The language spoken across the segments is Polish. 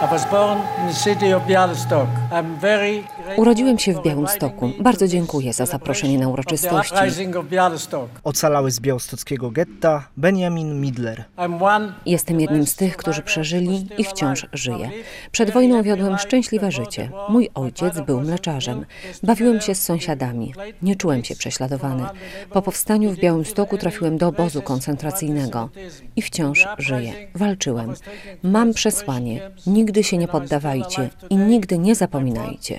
Urodziłem się w Białymstoku. Bardzo dziękuję za zaproszenie na uroczystości. Ocalały z białostockiego getta Benjamin Midler. Jestem jednym z tych, którzy przeżyli i wciąż żyję. Przed wojną wiodłem szczęśliwe życie. Mój ojciec był mleczarzem. Bawiłem się z sąsiadami. Nie czułem się prześladowany. Po powstaniu w Białymstoku trafiłem do obozu koncentracyjnego i wciąż żyję. Walczyłem. Mam przesłanie. Nigdy się nie poddawajcie i nigdy nie zapominajcie.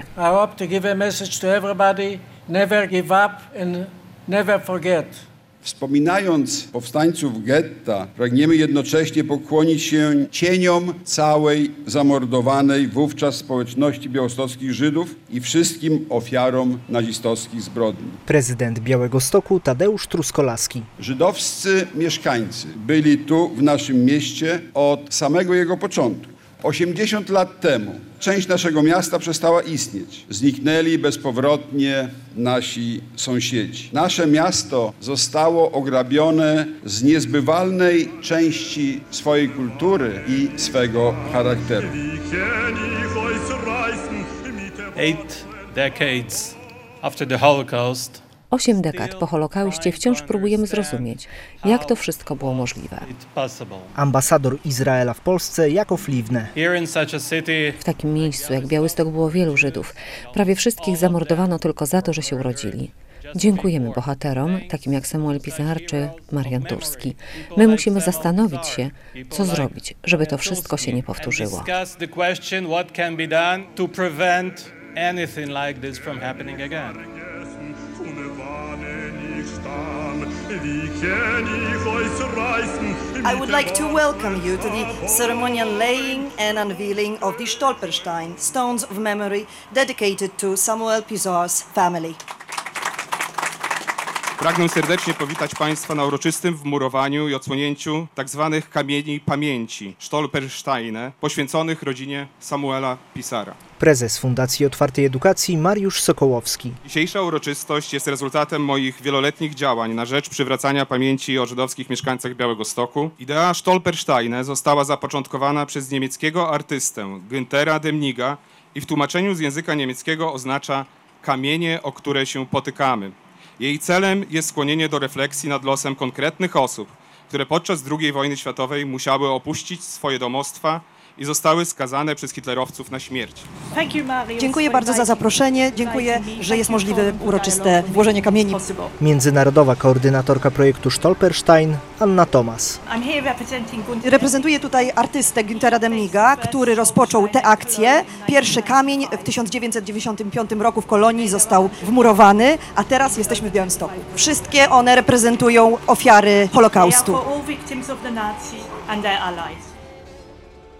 Wspominając powstańców getta, pragniemy jednocześnie pokłonić się cieniom całej zamordowanej wówczas społeczności białostockich Żydów i wszystkim ofiarom nazistowskich zbrodni. Prezydent Białegostoku Tadeusz Truskolaski. Żydowscy mieszkańcy byli tu w naszym mieście od samego jego początku. 80 lat temu część naszego miasta przestała istnieć. Zniknęli bezpowrotnie nasi sąsiedzi. Nasze miasto zostało ograbione z niezbywalnej części swojej kultury i swego charakteru. 8 decades after the Holocaust, 8 dekad po Holokauście wciąż próbujemy zrozumieć, jak to wszystko było możliwe. Ambasador Izraela w Polsce Jakov Livne. W takim miejscu jak Białystok było wielu Żydów. Prawie wszystkich zamordowano tylko za to, że się urodzili. Dziękujemy bohaterom, takim jak Samuel Pizar czy Marian Turski. My musimy zastanowić się, co zrobić, żeby to wszystko się nie powtórzyło. I would like to welcome you to the ceremonial laying and unveiling of the Stolperstein, stones of memory dedicated to Samuel Pizar's family. Pragnę serdecznie powitać Państwa na uroczystym wmurowaniu i odsłonięciu tzw. kamieni pamięci, Stolpersteine, poświęconych rodzinie Samuela Pizara. Prezes Fundacji Otwartej Edukacji Mariusz Sokołowski. Dzisiejsza uroczystość jest rezultatem moich wieloletnich działań na rzecz przywracania pamięci o żydowskich mieszkańcach Białegostoku. Idea Stolpersteine została zapoczątkowana przez niemieckiego artystę Günthera Demniga i w tłumaczeniu z języka niemieckiego oznacza kamienie, o które się potykamy. Jej celem jest skłonienie do refleksji nad losem konkretnych osób, które podczas II wojny światowej musiały opuścić swoje domostwa i zostały skazane przez hitlerowców na śmierć. Dziękuję bardzo za zaproszenie. Dziękuję, że jest możliwe uroczyste włożenie kamieni. Międzynarodowa koordynatorka projektu Stolperstein Anna Thomas. Reprezentuję tutaj artystę Günthera Demniga, który rozpoczął tę akcję. Pierwszy kamień w 1995 roku w Kolonii został wmurowany, a teraz jesteśmy w Białymstoku. Wszystkie one reprezentują ofiary Holokaustu.